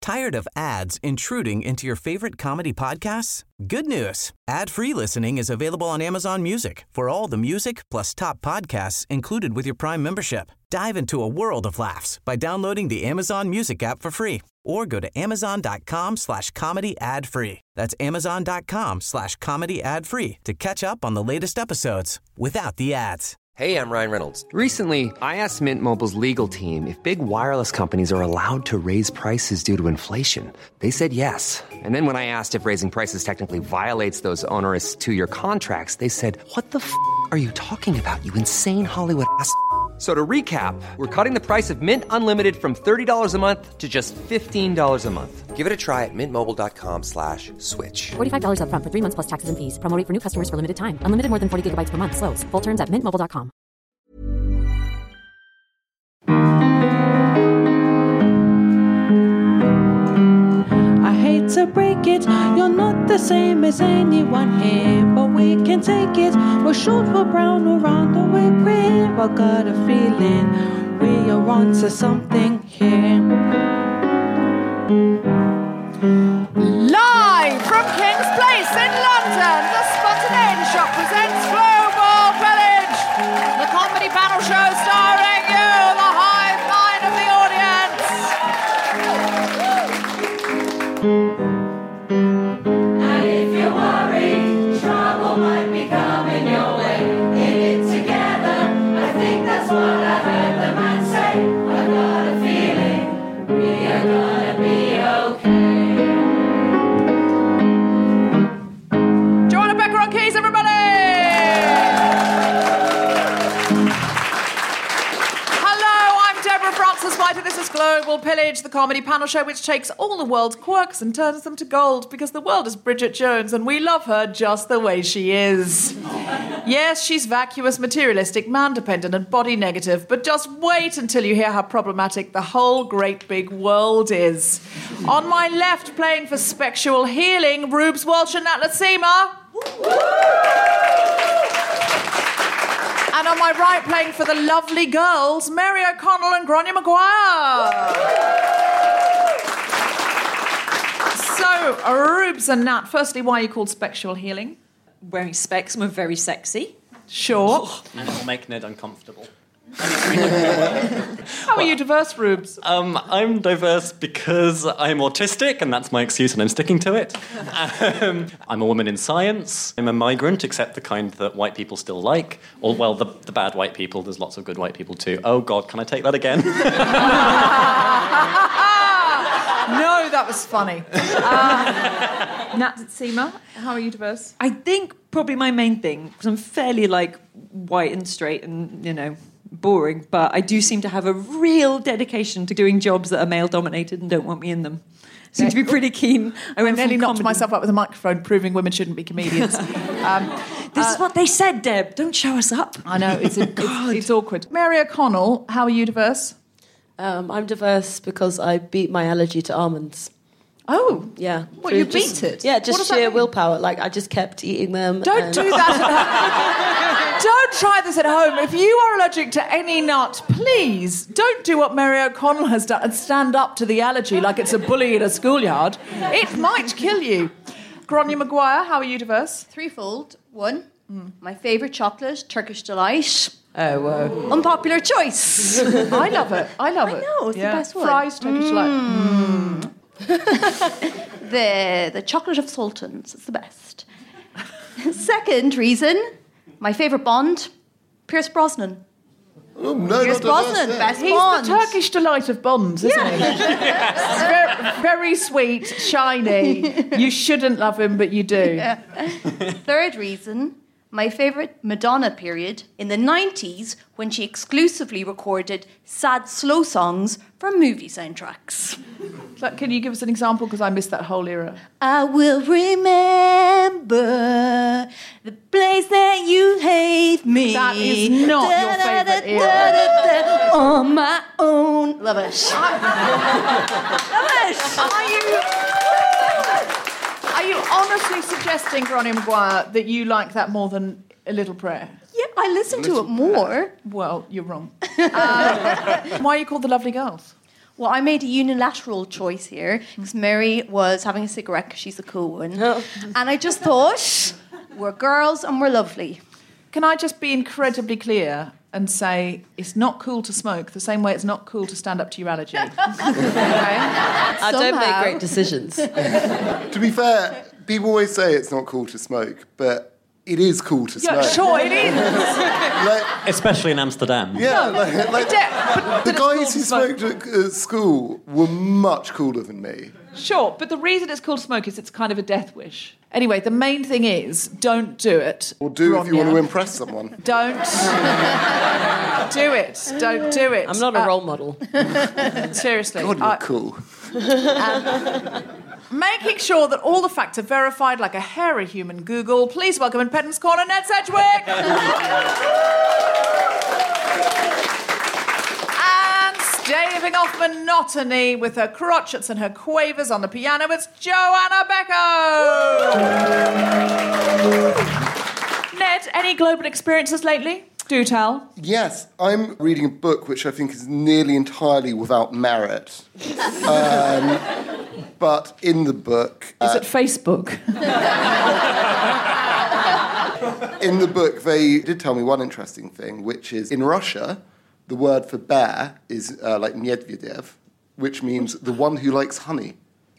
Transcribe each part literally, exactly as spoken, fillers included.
Tired of ads intruding into your favorite comedy podcasts? Good news. Ad-free listening is available on Amazon Music for all the music plus top podcasts included with your Prime membership. Dive into a world of laughs by downloading the Amazon Music app for free or go to amazon.com slash comedy ad free. That's amazon.com slash comedy ad free to catch up on the latest episodes without the ads. Hey, I'm Ryan Reynolds. Recently, I asked Mint Mobile's legal team if big wireless companies are allowed to raise prices due to inflation. They said yes. And then when I asked if raising prices technically violates those onerous two-year contracts, they said, what the f*** are you talking about, you insane Hollywood ass f- So to recap, we're cutting the price of Mint Unlimited from thirty dollars a month to just fifteen dollars a month. Give it a try at mintmobile.com slash switch. forty-five dollars up front for three months plus taxes and fees. Promo rate for new customers for limited time. Unlimited more than forty gigabytes per month. Slows full terms at mint mobile dot com. I hate to break it, you're not the same as anyone here, but we can take it. We're short, we're brown, we're round, or we're queer. I got a feeling we are onto something here. Live from King's Place in London, the Spontaneity Shop presents Global Village, the comedy panel show starring you, the hive mind of the audience. And if you're worried, trouble might be coming your way. In it together, I think that's what I heard the man say. I've got a feeling we are gonna be okay. Joanna Becker on keys, everybody! Hello, I'm Deborah Francis White, and this is Global Pillage, the comedy panel show which takes all the world's quirks and turns them to gold, because the world is Bridget Jones, and we love her just the way she is. Yes, she's vacuous, materialistic, man-dependent, and body-negative, but just wait until you hear how problematic the whole great big world is. On my left, playing for Spectral Healing, Rubes Walsh and Nat Lasima. And on my right, playing for the lovely girls, Mary O'Connell and Gráinne Maguire. So, Rubes and Nat, firstly, why are you called Spectral Healing? Wearing specs and we're very sexy. Sure. And it'll make Ned uncomfortable. How are you diverse, Rubes? Um, I'm diverse because I'm autistic, and that's my excuse, and I'm sticking to it. Um, I'm a woman in science. I'm a migrant, except the kind that white people still like. Or, well, the, the bad white people. There's lots of good white people, too. Oh, God, can I take that again? No, that was funny. Uh, Nat Seema, how are you diverse? I think probably my main thing, because I'm fairly like white and straight and, you know, boring, but I do seem to have a real dedication to doing jobs that are male dominated and don't want me in them. Seem to be pretty keen. I went nearly knocked comedy. myself up with a microphone proving women shouldn't be comedians. um, This uh, is what they said, Deb. Don't show us up. I know, it's, a, it's, it's awkward. Mary O'Connell, how are you diverse? Um, I'm diverse because I beat my allergy to almonds. Oh. Yeah. What, through you just- beat it? Yeah, What just does that sheer mean? willpower. Like, I just kept eating them. Don't and- do that. Don't try this at home. If you are allergic to any nut, please don't do what Mary O'Connell has done and stand up to the allergy like it's a bully in a schoolyard. It might kill you. Gráinne Maguire, how are you diverse? Threefold. One, mm. my favourite chocolate, Turkish Delight. Oh, whoa. Unpopular choice. I love it. I love I it. know, it's Yeah. the best one. Fries, Turkish Delight. Mm. the, the chocolate of sultans is the best. Second reason, my favourite Bond, Pierce Brosnan. Oh, no, Pierce not Brosnan, diverse, yeah. best He's Bond. the Turkish delight of Bonds, isn't Yeah. he? very, very sweet, shiny. You shouldn't love him, but you do. Yeah. Third reason, my favourite Madonna period in the nineties when she exclusively recorded sad slow songs from movie soundtracks. So can you give us an example? Because I missed that whole era. I will remember the place that you gave me. That is not your favourite era. Da, da, da, on my own. Love it. Love it. Are you... Are you honestly suggesting, Gráinne Maguire, that you like that more than A Little Prayer? Yeah, I listen to it more. Well, you're wrong. Uh, why are you called the Lovely Girls? Well, I made a unilateral choice here because Mary was having a cigarette because she's a cool one. And I just thought, we're girls and we're lovely. Can I just be incredibly clear and say it's not cool to smoke the same way it's not cool to stand up to your allergy? Okay? I don't make Somehow. great decisions. To be fair, people always say it's not cool to smoke, but it is cool to Yeah, smoke. sure it is. Like, Especially in Amsterdam. yeah, like, like Yeah, the but it's cool guys to who smoke. smoked at, at school were much cooler than me. Sure, but the reason it's cool to smoke is it's kind of a death wish. Anyway, the main thing is, don't do it. Or do if you want to Ronya. impress someone. Don't do it. Don't do it. I'm not a Uh, role model. Seriously. God, you're Uh, cool. Making sure that all the facts are verified like a hairy human Google. Please welcome in Pedant's Corner, Ned Sedgwick. And staving off monotony with her crotchets and her quavers on the piano, it's Joanna Becco. Ned, any global experiences lately? Do tell. Yes, I'm reading a book which I think is nearly entirely without merit. Um, but in the book... Is uh, it Facebook? in the book, they did tell me one interesting thing, which is in Russia, the word for bear is uh, like Medvedev, which means the one who likes honey.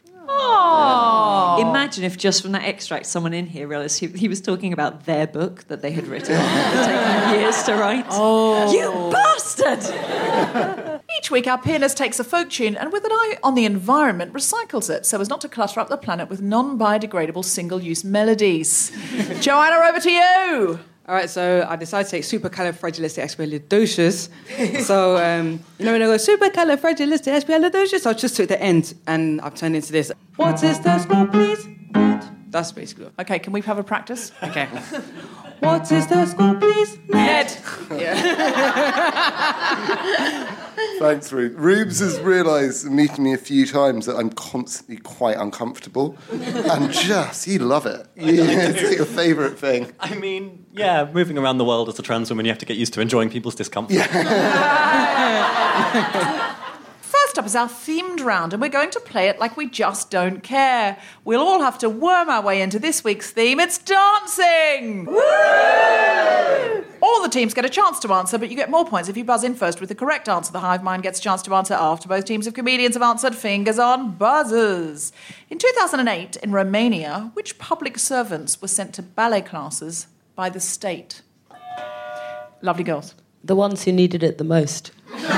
Oh. Imagine if just from that extract someone in here realised he, he was talking about their book that they had written that had taken years to write. Oh. You bastard! Each week, our pianist takes a folk tune and, with an eye on the environment, recycles it so as not to clutter up the planet with non-biodegradable single-use melodies. Joanna, over to you. All right, so I decided to take supercalifragilisticexpialidocious. So, um, you know when I go supercalifragilisticexpialidocious, I just took the end and I've turned into this. What is the score, please? That's basically it. Okay, can we have a practice? Okay. What is the score, please? Ned. Thanks, Rube. Rubes has realised, meeting me a few times, that I'm constantly quite uncomfortable. And just, you love it. It's like your favourite thing. I mean, yeah, moving around the world as a trans woman, you have to get used to enjoying people's discomfort. First up is our themed round, and we're going to play it like we just don't care. We'll all have to worm our way into this week's theme. It's dancing! Woo! All the teams get a chance to answer, but you get more points if you buzz in first with the correct answer. The hive mind gets a chance to answer after both teams of comedians have answered. Fingers on buzzers. In two thousand eight, in Romania, which public servants were sent to ballet classes by the state? Lovely girls. The ones who needed it the most.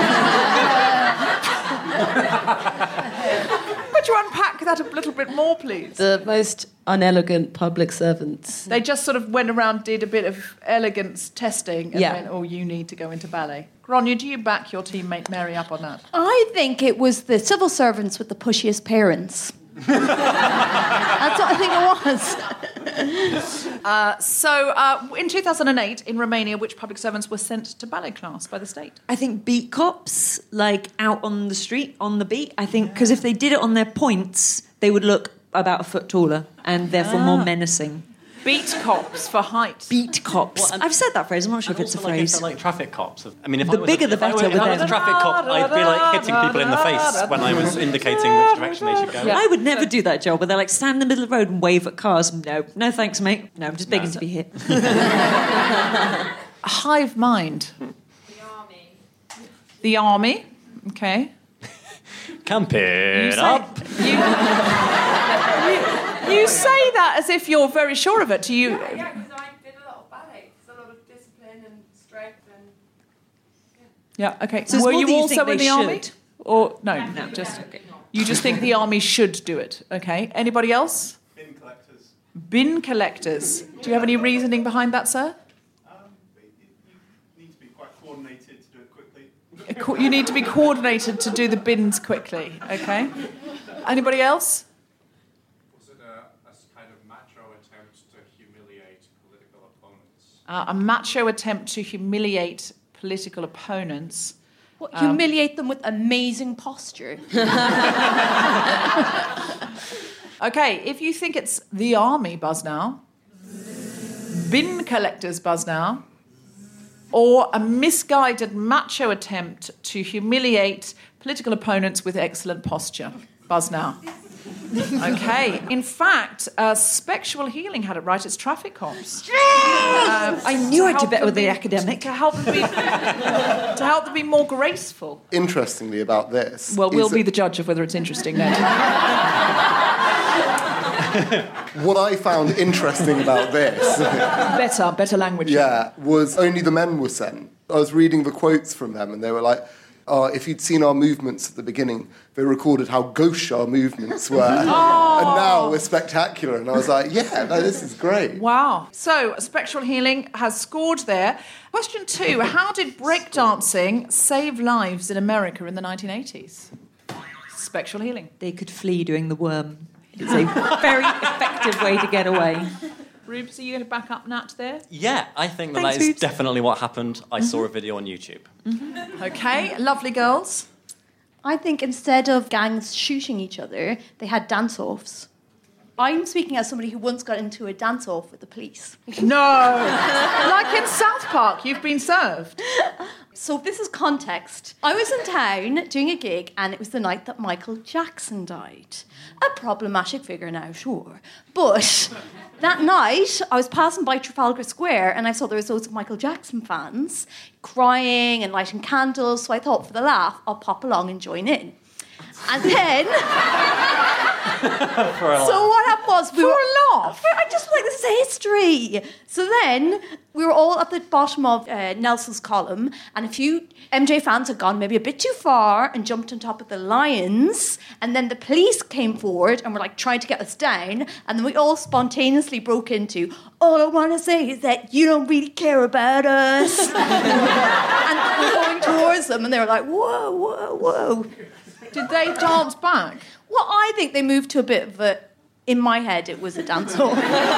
Could you unpack that a little bit more, please? The most unelegant public servants. They just sort of went around, did a bit of elegance testing, and Yeah. went, oh, you need to go into ballet. Grania, do you back your teammate Mary up on that? I think it was the civil servants with the pushiest parents. That's what I think it was. Uh, so, uh, in two thousand eight, in Romania, which public servants were sent to ballet class by the state? I think beat cops, like out on the street, on the beat. I think, because if they did it on their points, they would look about a foot taller and therefore more menacing. Beat cops for height. Beat cops. Well, and- I've said that phrase. I'm not sure if it's a Also, like, phrase. if they're like traffic cops. I mean, if The I was bigger a, the if I better were- with If I was a them. traffic cop, I'd be like hitting people in the face when I was indicating which direction they should go. I would never do that job where they're like stand in the middle of the road and wave at cars. No, no thanks, mate. No, I'm just begging to be hit. Hive mind. The army. The army. Okay. Camp You it say, up. you, you, you say that as if you're very sure of it. Do you? Yeah, because I did a lot of ballet. It's a lot of discipline and strength and... Yeah. Okay. So it's Were more you that you also think in they the army? should? Or no? No. Just you just think the army should do it. Okay. Anybody else? Bin collectors. Bin collectors. Do you have any reasoning behind that, sir? Um, you need to be quite coordinated to do it quickly. Co- You need to be coordinated to do the bins quickly. Okay. Anybody else? Was it a, a kind of macho attempt to humiliate political opponents? Uh, a macho attempt to humiliate political opponents. What, Um, humiliate them with amazing posture. Okay, if you think it's the army, buzz now. Bin collectors, buzz now. Or a misguided macho attempt to humiliate Political opponents with excellent posture. Buzz now. Okay. In fact, uh, Spectral Healing had it right. It's traffic cops. Um, I knew I'd do better with the be, academic. To help them be, to help them be more graceful. Interestingly about this... Well, we'll is be that the judge of whether it's interesting, Ned. what I found interesting about this... better, better language. Yeah, was only the men were sent. I was reading the quotes from them, and they were like... Uh, if you'd seen our movements at the beginning, they recorded how gauche our movements were. Oh. And now we're spectacular. And I was like, yeah, no, this is great. Wow. So, Spectral Healing has scored there. Question two, how did breakdancing save lives in America in the nineteen eighties? Spectral Healing. They could flee doing the worm. It's a very effective way to get away. Rubes, are you going to back up Nat there? Yeah, I think that Thanks, that is Rubes. definitely what happened. I Mm-hmm. saw a video on YouTube. Mm-hmm. Okay, lovely girls. I think instead of gangs shooting each other, they had dance-offs. I'm speaking as somebody who once got into a dance-off with the police. No! Like in South Park, you've been served. So this is context. I was in town doing a gig, and it was the night that Michael Jackson died. A problematic figure now, sure. But that night, I was passing by Trafalgar Square, and I saw there was loads of Michael Jackson fans crying and lighting candles, so I thought, for the laugh, I'll pop along and join in. And then... For a so what happened was... We For were, a laugh? I just feel like this is history. So then we were all at the bottom of uh, Nelson's column, and a few M J fans had gone maybe a bit too far and jumped on top of the lions, and then the police came forward and were like trying to get us down, and then we all spontaneously broke into, all I want to say is that you don't really care about us. And we're going towards them, and they were like, whoa, whoa, whoa. Did they dance back? Well, I think they moved to a bit of a... In my head, it was a dance hall.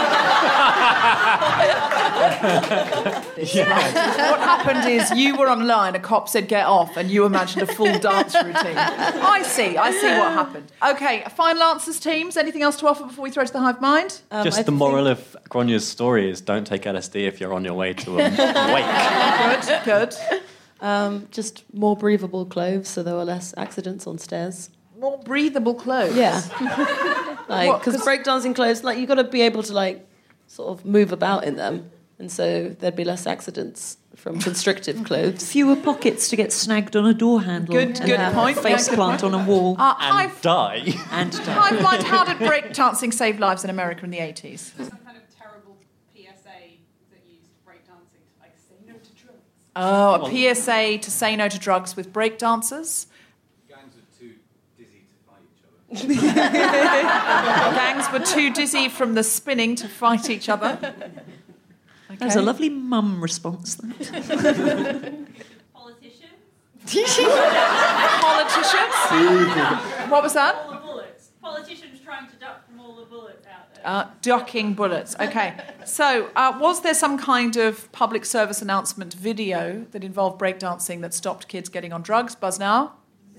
Yeah. What happened is you were online, a cop said get off, and you imagined a full dance routine. I see, I see what happened. Okay, final answers, teams. Anything else to offer before we throw to the hive mind? Um, Just the moral of Gronya's story is don't take L S D if you're on your way to a wake. Good, good. Um, just more breathable clothes, so there were less accidents on stairs. More breathable clothes? Yeah. Like, What, because 'cause- breakdancing clothes, like, you've got to be able to, like, sort of move about in them. And so there'd be less accidents from constrictive clothes. Fewer pockets to get snagged on a door handle. Good- and good have point, a face yeah, good plant point. on a wall. Uh, And hive, die. And die. hive mind, how did breakdancing save lives in America in the eighties? Some kind of terrible P S A that used breakdancing to like say no to drugs. Oh, a P S A to say no to drugs with breakdancers. Gangs are too dizzy to fight each other. Gangs were too dizzy from the spinning to fight each other. Okay. That was a lovely mum response. That. Politicians? Politicians? What was that? All the bullets. Politicians trying to duck from all the bullets out there. Uh, ducking bullets. Okay. So, uh, was there some kind of public service announcement video that involved breakdancing that stopped kids getting on drugs? Buzz now.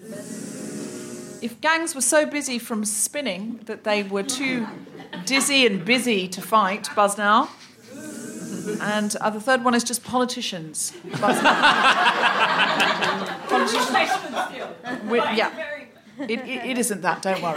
If gangs were so busy from spinning that they were too dizzy and busy to fight, buzz now. And uh, the third one is just politicians. Buzz now. Politicians. We- yeah. It, it, it isn't that, don't worry.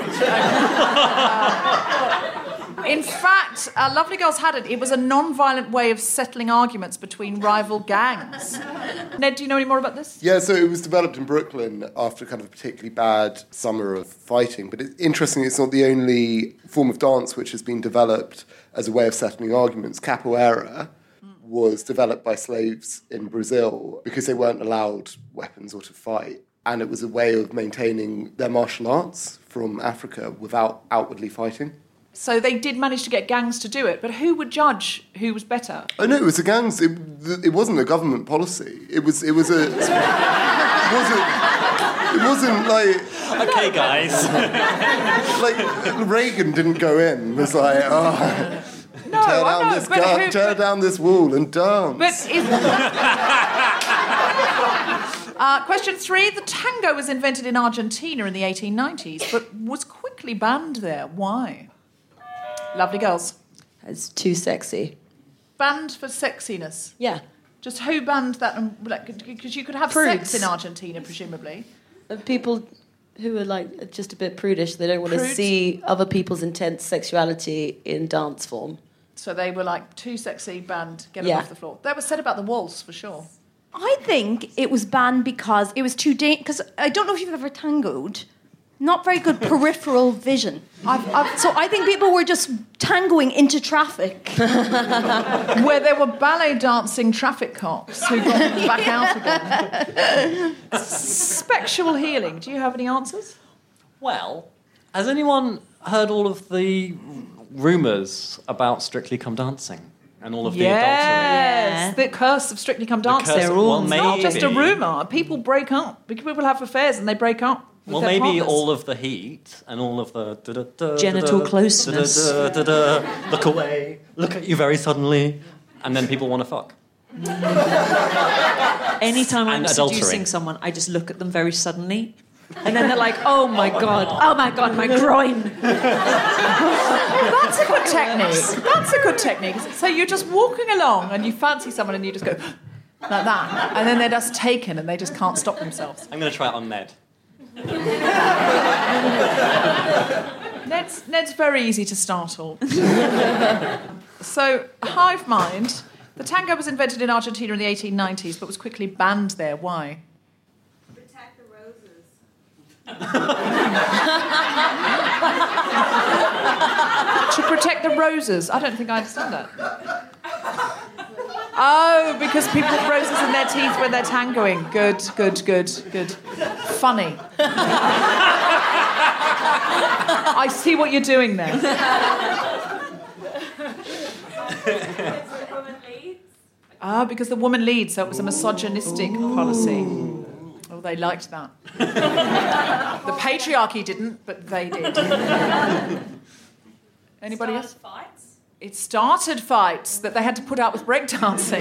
Uh, in fact, uh, Lovely Girls had it. It was a non-violent way of settling arguments between rival gangs. Ned, do you know any more about this? Yeah, so it was developed in Brooklyn after kind of a particularly bad summer of fighting. But it, interestingly, it's not the only form of dance which has been developed as a way of settling arguments. Capoeira was developed by slaves in Brazil because they weren't allowed weapons or to fight. And it was a way of maintaining their martial arts from Africa without outwardly fighting. So they did manage to get gangs to do it, but who would judge who was better? Oh no, it was a gangs. It, it wasn't a government policy. It was. It was a. It wasn't. It wasn't like. Okay, guys. Like Reagan didn't go in. It was like, oh, No, tear I down know, this but gun, who- tear down this wall and dance. But is... uh, question three. The tango was invented in Argentina in the eighteen nineties, but was quickly banned there. Why? Lovely Girls. It's too sexy. Banned for sexiness. Yeah. Just who banned that? Because you could have Prudes. sex in Argentina, presumably. Of people who are like just a bit prudish. They don't want to Prudes? see other people's intense sexuality in dance form. So they were like, too sexy, banned, get them Yeah. off the floor. That was said about the waltz, for sure. I think it was banned because it was too dangerous. Because I don't know if you've ever tangoed. Not very good peripheral vision. I've, I've, so I think people were just tangoing into traffic. Where there were ballet dancing traffic cops who got them back out again. Sexual healing. Do you have any answers? Well, has anyone heard all of the rumours about Strictly Come Dancing and all of the Yes, adultery? the curse of Strictly Come The Dancing. curse of- well, It's not just a maybe. rumour. People break up. People have affairs and they break up. with Well, their maybe partners. all of the heat and all of the da-da-da, Genital da-da, closeness. da-da, da-da, look away, look at you very suddenly, and then people want to fuck. Anytime I'm And adultery. seducing someone, I just look at them very suddenly. And then they're like, oh my God, oh my God, my groin. That's a good technique. That's a good technique. So you're just walking along and you fancy someone and you just go like that. And then they're just taken and they just can't stop themselves. I'm going to try it on Ned. Ned's, Ned's very easy to startle. So, hive mind. The tango was invented in Argentina in the eighteen nineties but was quickly banned there. Why? Protect the roses. To protect the roses. I don't think I understand that. Oh, because people put roses in their teeth when they're tangoing. Good, good, good, good. Funny. I see what you're doing there. Ah, because the woman leads, so it was a misogynistic policy. Oh, they liked that. The patriarchy didn't, but they did. Anybody else? Fights? It started fights that they had to put out with breakdancing.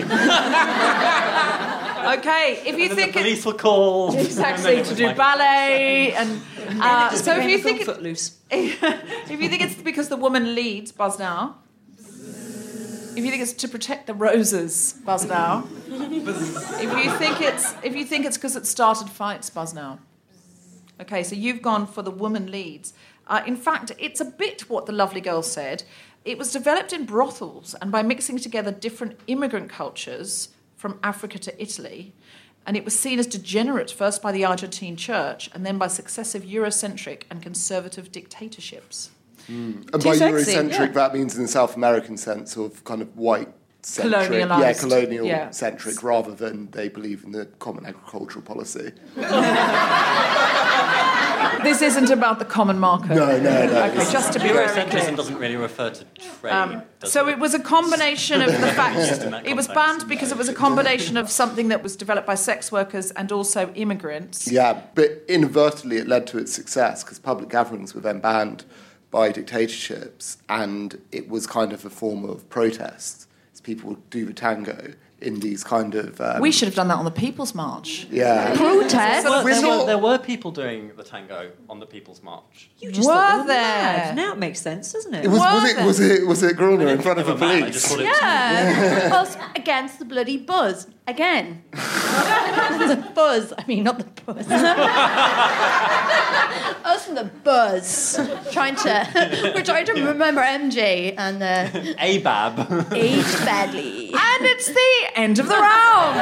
Okay, if you And then think the it, police were called. exactly And then it to was do like- ballet and uh, Just so if became you a think film it, Footloose. if you think it's because the woman leads, buzz now. If you think it's to protect the roses, buzz now. If you think it's if you think it's because it started fights, buzz now. Okay, so you've gone for the woman leads. Uh, in fact, it's a bit what the lovely girl said. It was developed in brothels and by mixing together different immigrant cultures from Africa to Italy. And it was seen as degenerate first by the Argentine church and then by successive Eurocentric and conservative dictatorships. And Too by sexy, Eurocentric, yeah. that means in the South American sense of kind of white-centric. Colonialised, Yeah, colonial-centric, yeah. rather than they believe in the common agricultural policy. This isn't about the common market. No, no, no. Okay, just to be very clear. Eurocentrism doesn't really refer to trade. Um, does so it? it was a combination of the fact Just in that it was context. banned because it was a combination of something that was developed by sex workers and also immigrants. Yeah, but inadvertently it led to its success because public gatherings were then banned by dictatorships and it was kind of a form of protest. As people would do the tango in these kind of... Um, We should have done that on the People's March. Yeah. Protest? Well, We're there, not- were, there were people doing the tango on the People's March. You just Were thought they were there? mad. Now it makes sense, doesn't it? It was, was, Were it, was it was it Gruner in front of They the were mad, I police? just thought it was- Yeah. Us against the bloody buzz. Again. The buzz. I mean, not the buzz. Us and the buzz. Trying to... We're trying to remember M J and uh, A B A B. aged badly. And it's the end of the round.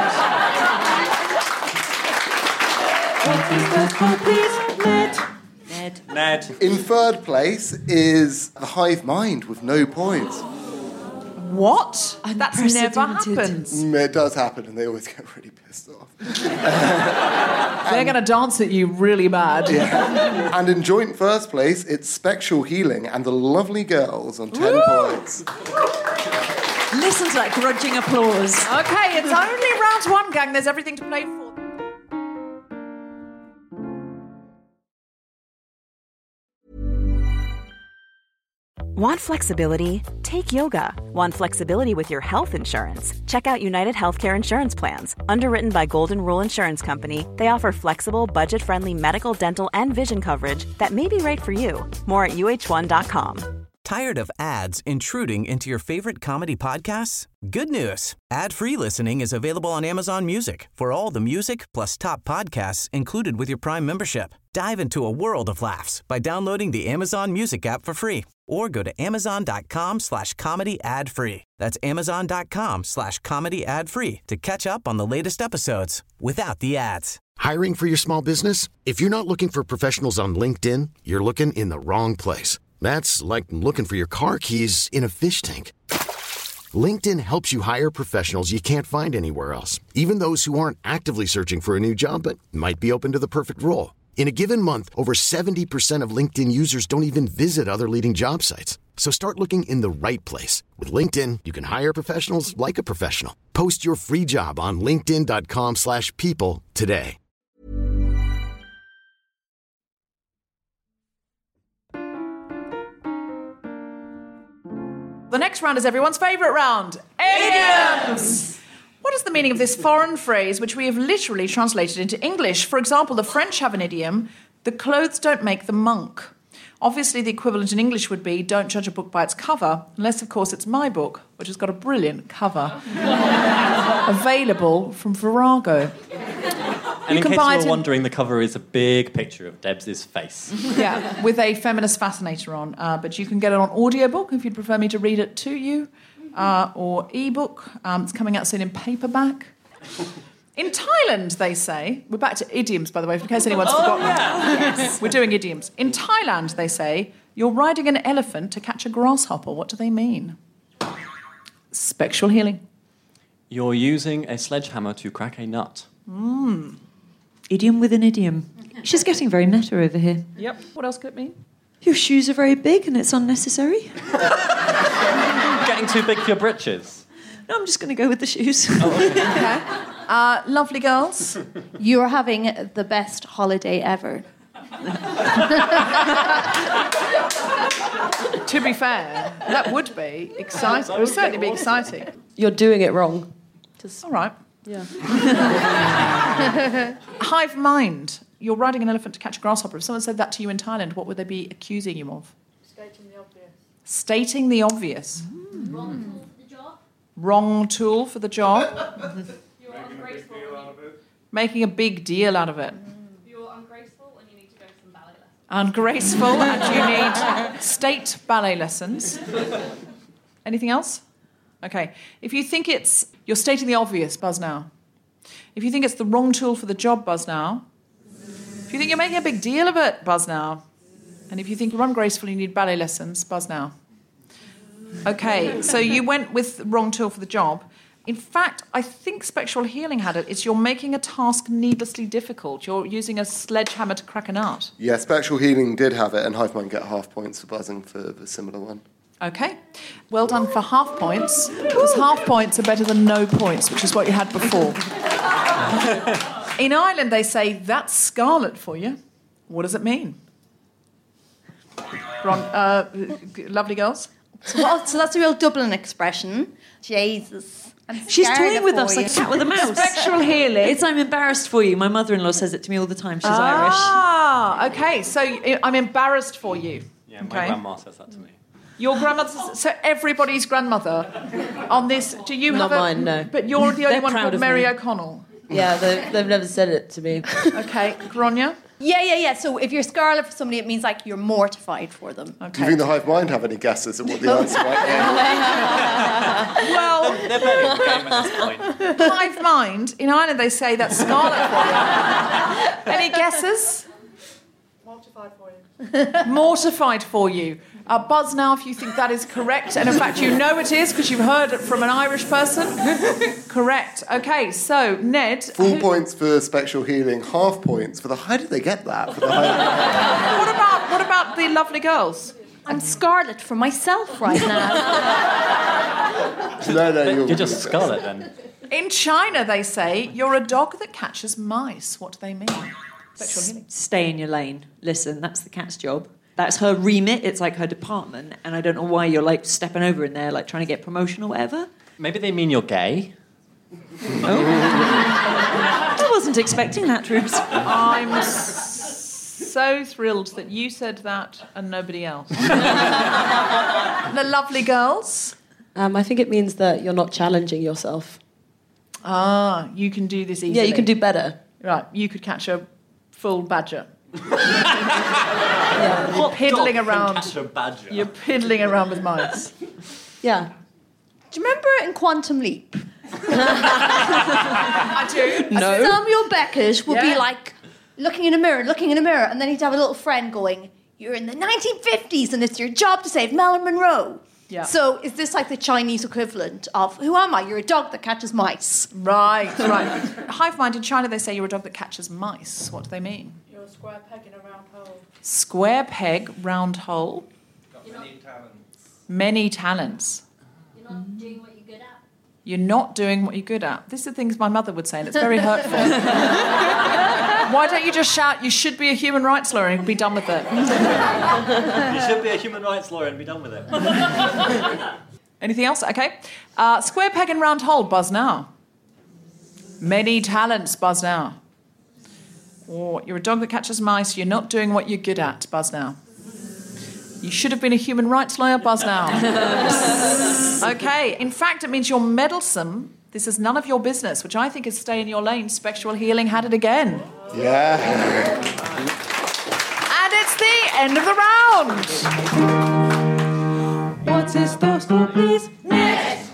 Ned. Ned. In third place is the hive mind with no points. What? That's never Unprecedented. happened. Mm, It does happen and they always get really pissed off. They're going to dance at you really bad. And in joint first place, it's Spectral Healing and the Lovely Girls on ten points. Listen to that grudging applause. Okay, it's only round one, gang. There's everything to play for. Want flexibility? Take yoga. Want flexibility with your health insurance? Check out United Healthcare Insurance Plans. Underwritten by Golden Rule Insurance Company, they offer flexible, budget-friendly medical, dental, and vision coverage that may be right for you. More at U H one dot com. Tired of ads intruding into your favorite comedy podcasts? Good news. Ad-free listening is available on Amazon Music for all the music plus top podcasts included with your Prime membership. Dive into a world of laughs by downloading the Amazon Music app for free or go to amazon.com slash comedy ad free. That's amazon.com slash comedy ad free to catch up on the latest episodes without the ads. Hiring for your small business? If you're not looking for professionals on LinkedIn, you're looking in the wrong place. That's like looking for your car keys in a fish tank. LinkedIn helps you hire professionals you can't find anywhere else, even those who aren't actively searching for a new job but might be open to the perfect role. In a given month, over seventy percent of LinkedIn users don't even visit other leading job sites. So start looking in the right place. With LinkedIn, you can hire professionals like a professional. Post your free job on linkedin.com slash people today. The next round is everyone's favourite round. Idioms! What is the meaning of this foreign phrase which we have literally translated into English? For example, the French have an idiom, the clothes don't make the monk. Obviously, the equivalent in English would be, don't judge a book by its cover, unless, of course, it's my book, which has got a brilliant cover. Available from Virago. And You in can case buy you it were in- wondering, the cover is a big picture of Debs' face. Yeah, with a feminist fascinator on. Uh, but you can get it on audiobook if you'd prefer me to read it to you, uh, or ebook. Um, it's coming out soon in paperback. In Thailand, they say, we're back to idioms, by the way, in case anyone's Oh, forgotten. yeah. Yes. We're doing idioms. In Thailand, they say, you're riding an elephant to catch a grasshopper. What do they mean? Spectral healing. You're using a sledgehammer to crack a nut. Mm. Idiom with an idiom. She's getting very meta over here. Yep. What else could it mean? Your shoes are very big and it's unnecessary. Getting too big for your britches. No, I'm just going to go with the shoes. Okay. Uh, lovely girls. You're having the best holiday ever. To be fair, that would be exciting. It would certainly be exciting. You're doing it wrong. Just, All right. yeah. Hive mind. You're riding an elephant to catch a grasshopper. If someone said that to you in Thailand, what would they be accusing you of? Stating the obvious. Stating the obvious. Wrong tool for the job. Wrong tool for the job. You're ungraceful. Making a big deal out of it. You're ungraceful and you need to go to some ballet lessons. Ungraceful and you need state ballet lessons. Anything else? Okay. If you think it's... You're stating the obvious, buzz now. If you think it's the wrong tool for the job, buzz now. If you think you're making a big deal of it, buzz now. And if you think you're ungraceful and you need ballet lessons, buzz now. Okay, so you went with wrong tool for the job. In fact, I think Spectral Healing had it. It's you're making a task needlessly difficult. You're using a sledgehammer to crack a nut. Yeah, Spectral Healing did have it, and Hive Mind get half points for buzzing for the similar one. Okay. Well done for half points, because half points are better than no points, which is what you had before. In Ireland, they say, that's scarlet for you. What does it mean? Ron, uh, lovely girls? So, what, so that's a real Dublin expression. Jesus. I'm She's scared toying with for us like you. a cat with a mouse. Spectral healing. It's I'm embarrassed for you. My mother-in-law says it to me all the time. She's Ah, okay. So y- I'm embarrassed for you. Yeah, my Okay. grandma says that to me. Your grandmother, so everybody's grandmother on this. Do you Not have a, mine, no. But you're the only They're one proud called of Mary me. O'Connell. Yeah, they've, they've never said it to me. Okay, Grania. Yeah, yeah, yeah. So if you're scarlet for somebody, it means like you're mortified for them. Do you think the Hive Mind have any guesses at what the answer might be? Well, They're very in the game at this point. Hive mind. In Ireland, they say that's scarlet for you. Any guesses? Mortified for you. Mortified for you. Uh, buzz now if you think that is correct. And in fact, you know it is because you've heard it from an Irish person. Correct. Okay, so, Ned. Full points for Spectral Healing, half points for the... How did they get that? For the Hive What about, what about the lovely girls? I'm scarlet for myself right now. No, no, you're, You're just scarlet then. In China, they say, you're a dog that catches mice. What do they mean? Spectral healing. Stay in your lane. Listen, that's the cat's job. That's her remit. It's like her department. And I don't know why you're like stepping over in there, like trying to get promotion or whatever. Maybe they mean you're gay. I wasn't expecting that, Truth. I'm s- so thrilled that you said that and nobody else. The lovely girls. Um, I think it means that you're not challenging yourself. Ah, you can do this easily. Yeah, you can do better. Right, you could catch a full badger. Yeah, you're piddling around. Catch a badger. You're piddling around with mice. Yeah. Do you remember in Quantum Leap? I do. No. Samuel Beckett would Yeah. be like looking in a mirror, looking in a mirror, and then he'd have a little friend going, "You're in the nineteen fifties and it's your job to save Marilyn Monroe." Yeah. So is this like the Chinese equivalent of, who am I? You're a dog that catches mice. Right, right. Hive mind in China, they say you're a dog that catches mice. What do they mean? You're a square peg in a round hole. Square peg, round hole. Got many talents. Many talents. You're not doing what you're good at. You're not doing what you're good at. These are things my mother would say, and it's very hurtful. Why don't you just shout, "You should be a human rights lawyer," and be done with it? You should be a human rights lawyer and be done with it. Anything else? Okay. Uh, square peg and round hole, buzz now. Many talents, buzz now. Or you're a dog that catches mice, you're not doing what you're good at, buzz now. You should have been a human rights lawyer, buzz now. Okay, in fact, it means you're meddlesome. This is none of your business, which I think is stay in your lane. Spectral healing had it again. Yeah. And it's the end of the round. What's his thoughts for, please? Next!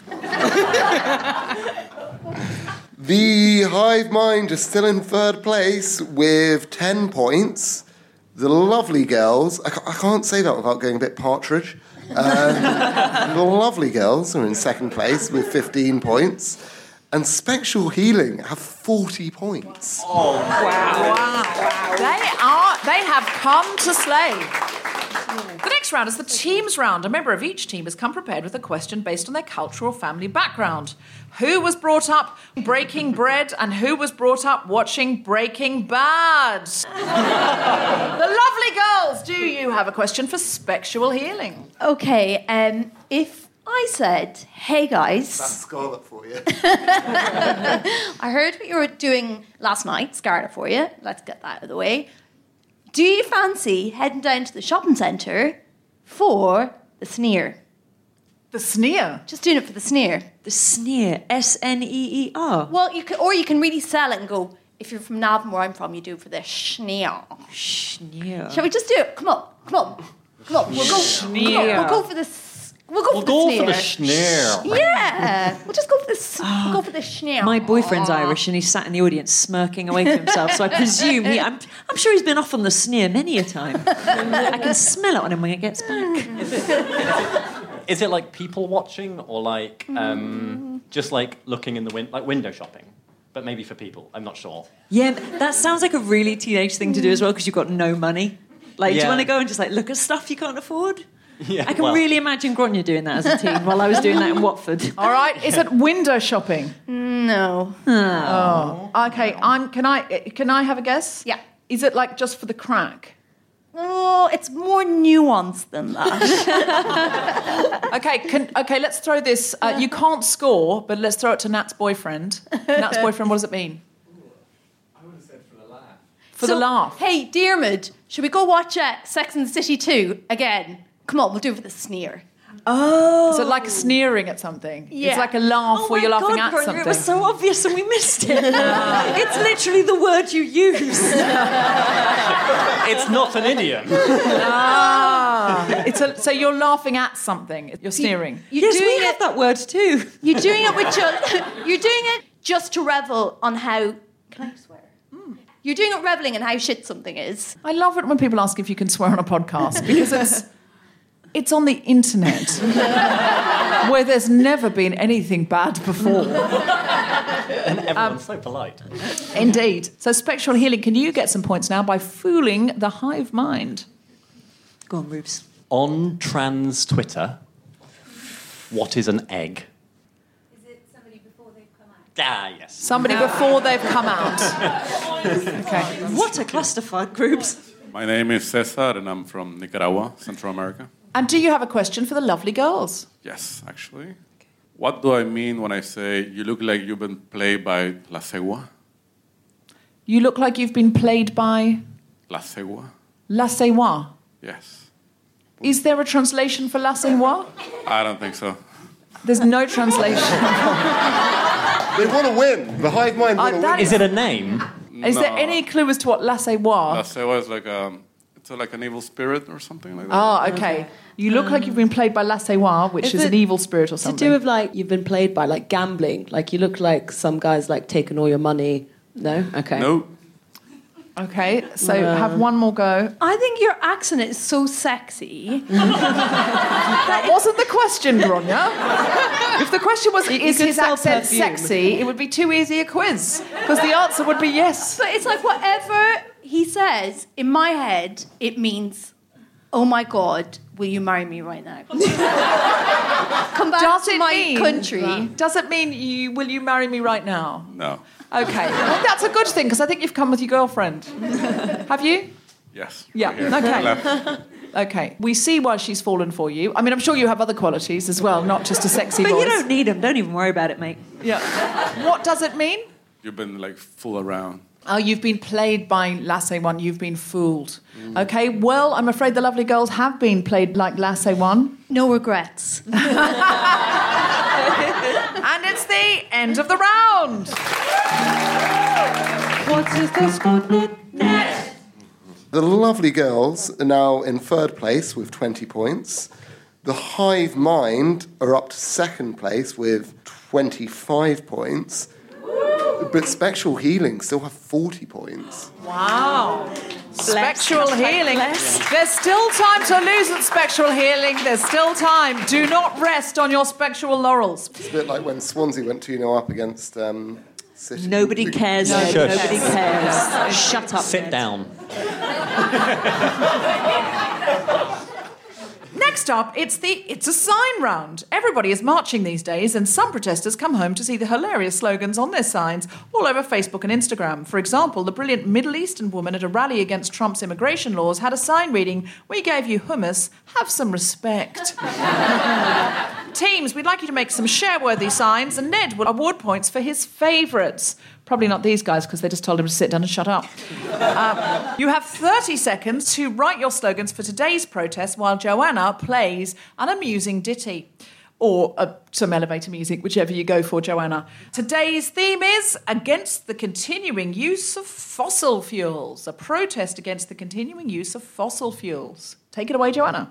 The Hive Mind is still in third place with ten points. The lovely girls, I, ca- I can't say that without going a bit Partridge. Um, the lovely girls are in second place with fifteen points. And Spectral Healing have forty points. Oh, wow. Wow. They are, they have come to slay. The next round is the teams round. A member of each team has come prepared with a question based on their cultural family background. Who was brought up breaking bread and who was brought up watching Breaking Bad? The lovely girls, do you have a question for Spectral Healing? Okay, um, if I said, "Hey guys, That's Scarlet for you. I heard what you were doing last night, Scarlet for you. Let's get that out of the way. Do you fancy heading down to the shopping centre for the sneer?" The sneer? Just doing it for the sneer. The sneer. S N E E R. Well, you can, or you can really sell it and go, if you're from Navan, where I'm from, you do it for the schneer. Schneer. Shall we just do it? Come on, come on, come on. We'll go, Schneer. come on, we'll go for the. s- We'll go We'll for the go sneer. for the schneer. Yeah, we'll just go for the. s- We'll go for the schneer. My boyfriend's Irish and he's sat in the audience smirking away to himself, so I presume he... I'm, I'm sure he's been off on the sneer many a time. I can smell it on him when he gets back. Is it like people watching or like um, just like looking in the window, like window shopping? But maybe for people, I'm not sure. Yeah, that sounds like a really teenage thing to do as well because you've got no money. Like, do Yeah. you want to go and just like look at stuff you can't afford? Yeah, I can well. really imagine Grania doing that as a teen while I was doing that in Watford. All right, is it window shopping? No. Oh. Okay, I'm, can, I, can I have a guess? Yeah. Is it like just for the crack? Oh, it's more nuanced than that. Okay, can, okay, let's throw this. Uh, you can't score, but let's throw it to Nat's boyfriend. Nat's boyfriend, what does it mean? I would have said for the laugh. For the laugh. Hey, Diarmid, should we go watch uh, Sex and the City two again? Come on, we'll do it for the sneer. Oh. Is it like sneering at something? Yeah. It's like a laugh Oh where my you're laughing God, at Grania, something. it was so obvious and we missed it. It's literally the word you use. It's not an idiom. Ah, it's a, so you're laughing at something. You're sneering. You're yes, doing we it, have that word too. You're doing it with just. You're doing it just to revel on how. Can I swear? You're doing it reveling in how shit something is. I love it when people ask if you can swear on a podcast because it's it's on the internet where there's never been anything bad before. And everyone's so polite. Indeed. So Spectral Healing, can you get some points now by fooling the hive mind? Go on, Rubes. On trans Twitter, what is an egg? Is it somebody before they've come out? Ah, yes. Somebody before they've come out. Okay. What a clusterfuck, Rubes. My name is Cesar, and I'm from Nicaragua, Central America. And do you have a question for the lovely girls? Yes, actually. What do I mean when I say you look like you've been played by La Cegua? You look like you've been played by... La Sewa. La Sewa. Yes. Is there a translation for La Sewa? I don't think so. There's no translation. They want to win. The hive mind want to that win. Is it a name? Is there No. any clue as to what La Sewa? La Sewa is like a, it's a, like an evil spirit or something like that. Ah, okay. You look like you've been played by La Sewa, which Is is, it an evil spirit or To something. do with like you've been played by like gambling. Like you look like some guys like taking all your money. No? Okay. No. Okay, so Uh. have one more go. I think your accent is so sexy. That wasn't the question, Bronya. If the question was, You- you is could his sell accent perfume. sexy, it would be too easy a quiz. Because the answer would be yes. But it's like whatever he says, in my head, it means, oh my God, will you marry me right now? Come back Does to it my mean, country. Does it mean you will you marry me right now? No. Okay, well, that's a good thing because I think you've come with your girlfriend. Have you? Yes. Yeah. Right here. Okay. Left. Okay. We see why she's fallen for you. I mean, I'm sure you have other qualities as well, not just a sexy But voice. you don't need them. Don't even worry about it, mate. Yeah. What does it mean? You've been like full around. Oh, you've been played by Lasse One. You've been fooled. Okay. Well, I'm afraid the lovely girls have been played like Lasse One. No regrets. And it's the end of the round. What is the score? The lovely girls are now in third place with twenty points. The Hive Mind are up to second place with twenty-five points. But Spectral Healing still have forty points. Wow. Spectral healing. There's still time to lose at spectral healing. There's still time. Do not rest on your spectral laurels. It's a bit like when Swansea went two nil up against um, City. Nobody cares, No, Ed. Shush. Nobody cares. Shut up, Sit Ed. down. Next up, it's the It's a Sign round. Everybody is marching these days, and some protesters come home to see the hilarious slogans on their signs all over Facebook and Instagram. For example, the brilliant Middle Eastern woman at a rally against Trump's immigration laws had a sign reading, "We gave you hummus, have some respect." Teams, we'd like you to make some share-worthy signs, and Ned will award points for his favourites. Probably not these guys, because they just told him to sit down and shut up. Uh, you have thirty seconds to write your slogans for today's protest while Joanna plays an amusing ditty. Or uh, some elevator music, whichever you go for, Joanna. Today's theme is against the continuing use of fossil fuels. A protest against the continuing use of fossil fuels. Take it away, Joanna.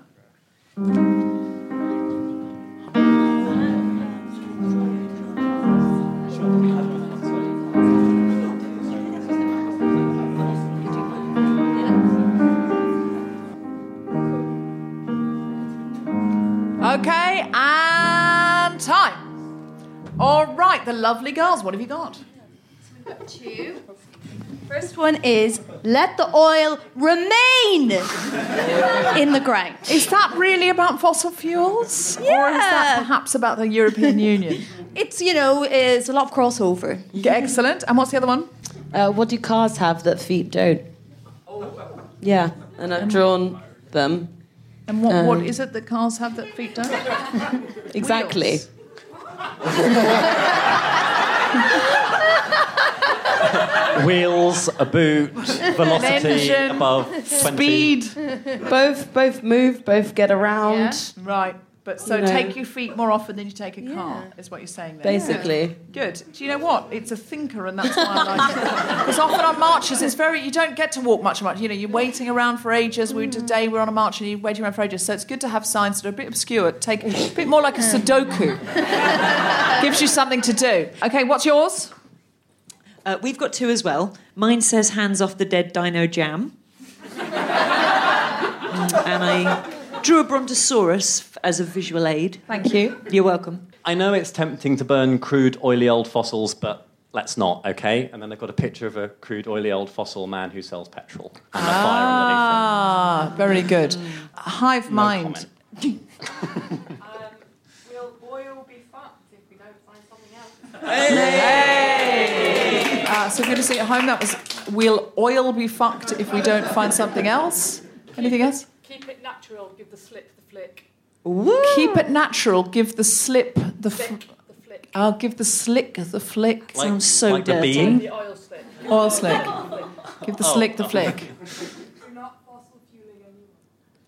Okay, and time. All right, the lovely girls, what have you got? Two. First one is let the oil remain in the ground. Is that really about fossil fuels? Yeah. Or is that perhaps about the European Union? It's, you know, it's a lot of crossover. Excellent. And what's the other one? Uh, what do cars have that feet don't? Yeah, and I've drawn them. And what, Um, what is it that cars have that feet don't? Exactly. Wheels, a boot, velocity engine, above twenty. Speed. Both both move, both get around. Right. But so You know. take your feet more often than you take a car, is what you're saying there. Basically. Good. Do you know what? It's a thinker, and that's why I like it. Because often on marches, it's very you don't get to walk much, much. You know, you're waiting around for ages. We today we're on a march, and you're waiting around for ages. So it's good to have signs that are a bit obscure. Take a bit more like a Sudoku. Gives you something to do. Okay, what's yours? Uh, we've got two as well. Mine says hands off the dead dino jam. Mm, and I drew a brontosaurus f- as a visual aid. Thank you. You're welcome. I know it's tempting to burn crude, oily old fossils, but let's not, okay? And then they've got a picture of a crude, oily old fossil man who sells petrol and a fire underneath Ah, very good. Hive No mind. Will oil be fucked if we don't find something else? Hey! Uh, so good to see you at home. That was, will oil be fucked if we don't find something else? Anything else? Keep it natural, give the slip the flick. Ooh. Keep it natural. Give the slip the. F- Flick the flick. I'll give the slick the flick. Like- Sounds so like the dirty. bean? The oil slick. Oil slick. Give the Oh, slick the oh. flick.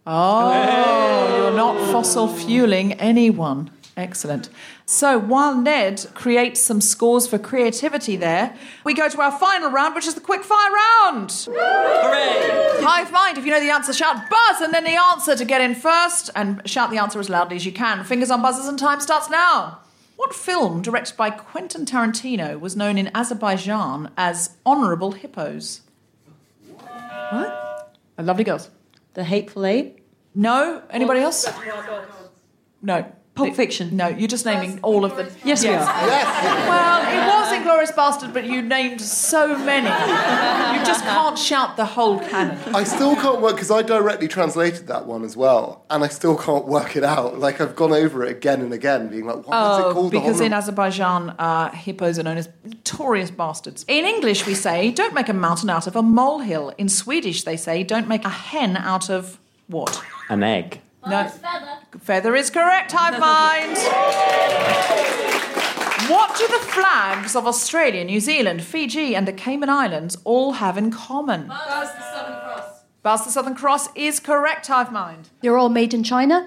Oh, hey. You're not fossil fueling anyone. Excellent. So while Ned creates some scores for creativity there, we go to our final round, which is the quickfire round. Hooray! Hive mind, if you know the answer, shout buzz and then the answer to get in first, and shout the answer as loudly as you can. Fingers on buzzers and time starts now. What film directed by Quentin Tarantino was known in Azerbaijan as Honourable Hippos? What? A lovely girls. The Hateful Eight? No. Anybody else? No. Pulp Fiction. No, you're just naming all of them. Yes, we are. Yes. Well, it was Inglourious Bastard, but you named so many. You just can't shout the whole canon. I still can't work, because I directly translated that one as well, and I still can't work it out. Like, I've gone over it again and again, being like, what oh, is it called? Because the in Azerbaijan, uh, hippos are known as notorious bastards. In English, we say, don't make a mountain out of a molehill. In Swedish, they say, don't make a hen out of what? An egg. No. Feather. Feather is correct, Hive Mind. What do the flags of Australia, New Zealand, Fiji and the Cayman Islands all have in common? Buzz the Southern Cross. Buzz the Southern Cross is correct, Hive Mind. They're all made in China?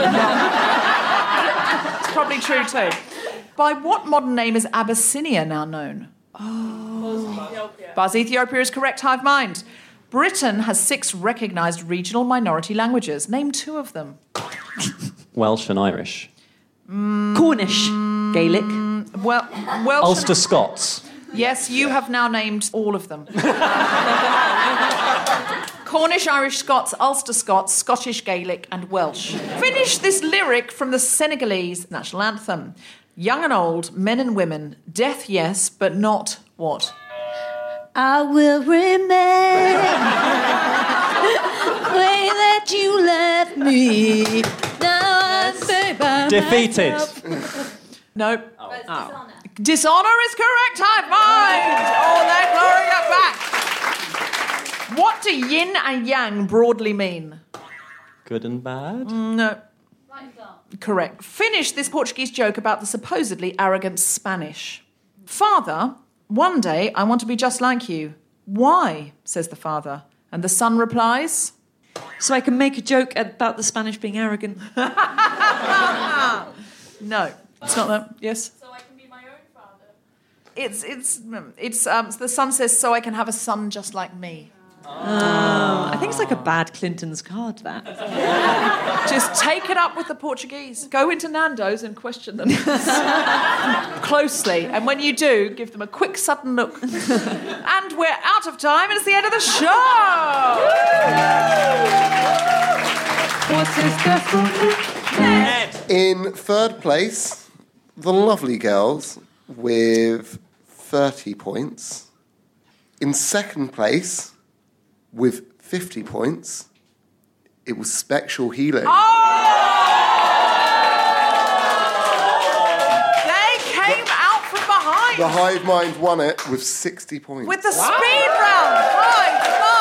It's probably true too. By what modern name is Abyssinia now known? Oh. Ethiopia. Buzz Ethiopia is correct, Hive Mind. Britain has six recognised regional minority languages. Name two of them. Welsh and Irish. Mm, Cornish. Gaelic. Well, Welsh. Ulster Scots. Yes, you have now named all of them. Cornish, Irish, Scots, Ulster Scots, Scottish, Gaelic and Welsh. Finish this lyric from the Senegalese national anthem. Young and old, men and women, death yes, but not what? I will remember the way that you left me. Now I'm so by Defeated. myself. Nope. Oh. Oh. Dishonour is correct, Hive Mind! Oh, they're glorying it back. What do yin and yang broadly mean? Good and bad? No. Correct. Finish this Portuguese joke about the supposedly arrogant Spanish. Father, one day I want to be just like you. Why? Says the father. And the son replies, so I can make a joke about the Spanish being arrogant. No, it's not that. Yes? So I can be my own father. It's, it's, it's, um, the son says, so I can have a son just like me. Oh, I think it's like a bad Clinton's card, that. Just take it up with the Portuguese. Go into Nando's and question them closely. And when you do, give them a quick, sudden look. And we're out of time, and it's the end of the show! What's his best? In third place, the lovely girls with thirty points. In second place, with fifty points, it was Spectral Healing. Oh! They came out from behind. The Hive Mind won it with sixty points. With the wow. speed round. Hive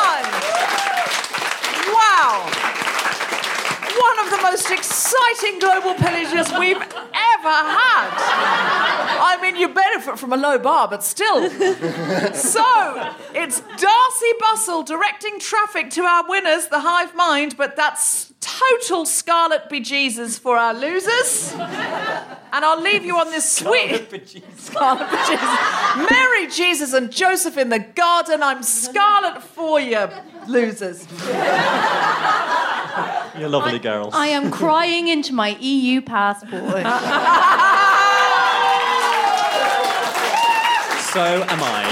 Mind. Wow. One of the most exciting global pillages we've ever had. I mean, you benefit from a low bar, but still. So, it's Darcy Bustle directing traffic to our winners, the Hive Mind, but that's total Scarlet Bejesus for our losers. And I'll leave you on this sweet... Scarlet Bejesus. Mary, Jesus and Joseph in the garden. I'm Scarlet for you, losers. You're lovely girls. I am crying into my E U passport. So am I.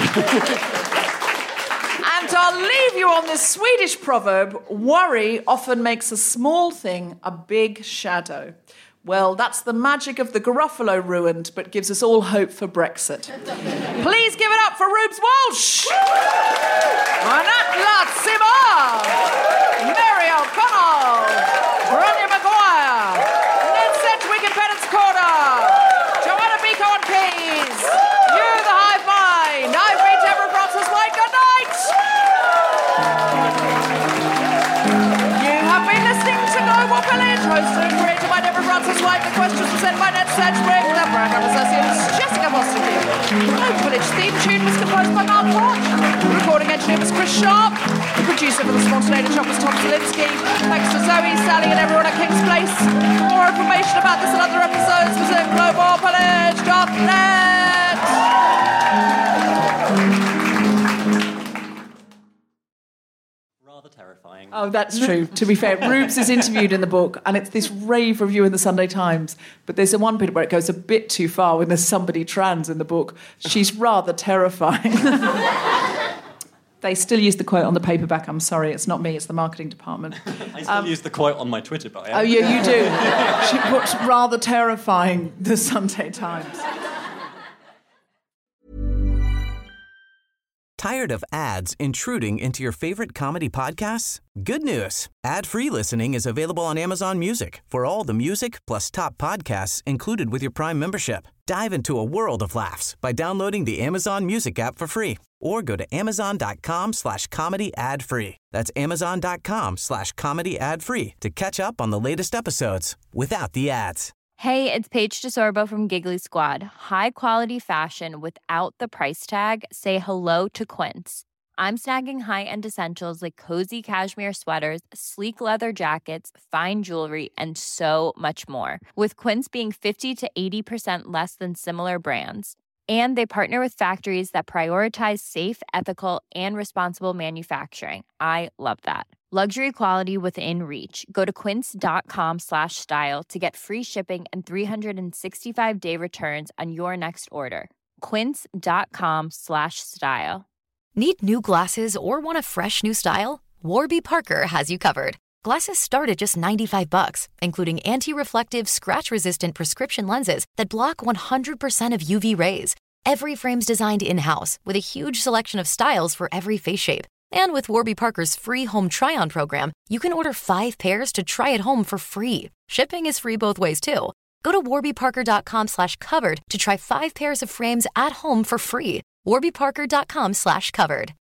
And I'll leave you on this Swedish proverb, worry often makes a small thing a big shadow. Well, that's the magic of the Gruffalo ruined, but gives us all hope for Brexit. Please give it up for Rubes Walsh! Anat Latsima! Mary O'Connell! Ronnie Maguire! Ned Sedgwick and Penance Corder! Joanna Beaco on keys! You, the Hive Mind! I've been Deborah Francis White. Good night! You have been listening to Global Pillage, hosted and created by Deborah Francis White. The questions were sent by Ned Sedgwick. The program associate was Jessica Foster. The Global Pillage theme tune was composed by Mark Porch. The recording engineer was Chris Sharp. The producer for the Small Tornado Shop was Tom Zielinski. Thanks to Zoe, Sally, and everyone at King's Place. For more information about this and other episodes, visit global pillage dot net. Rather terrifying. Oh, that's true. To be fair, Rubes is interviewed in the book, and it's this rave review in the Sunday Times. But there's a one bit where it goes a bit too far when there's somebody trans in the book. She's rather terrifying. They still use the quote on the paperback. I'm sorry, it's not me, it's the marketing department. I still Um, use the quote on my Twitter bio. Oh, yeah, you do. She puts rather terrifying, the Sunday Times. Tired of ads intruding into your favorite comedy podcasts? Good news. Ad-free listening is available on Amazon Music for all the music plus top podcasts included with your Prime membership. Dive into a world of laughs by downloading the Amazon Music app for free or go to amazon.com slash comedy ad free. That's amazon.com slash comedy ad free to catch up on the latest episodes without the ads. Hey, it's Paige DeSorbo from Giggly Squad. High quality fashion without the price tag. Say hello to Quince. I'm snagging high-end essentials like cozy cashmere sweaters, sleek leather jackets, fine jewelry, and so much more. With Quince being fifty to eighty percent less than similar brands. And they partner with factories that prioritize safe, ethical, and responsible manufacturing. I love that. Luxury quality within reach. Go to quince.com slash style to get free shipping and three sixty-five day returns on your next order. Quince.com slash style. Need new glasses or want a fresh new style? Warby Parker has you covered. Glasses start at just ninety-five bucks, including anti-reflective, scratch-resistant prescription lenses that block one hundred percent of U V rays. Every frame's designed in-house with a huge selection of styles for every face shape. And with Warby Parker's free home try-on program, you can order five pairs to try at home for free. Shipping is free both ways, too. Go to warbyparker.com slash covered to try five pairs of frames at home for free. warbyparker.com slash covered.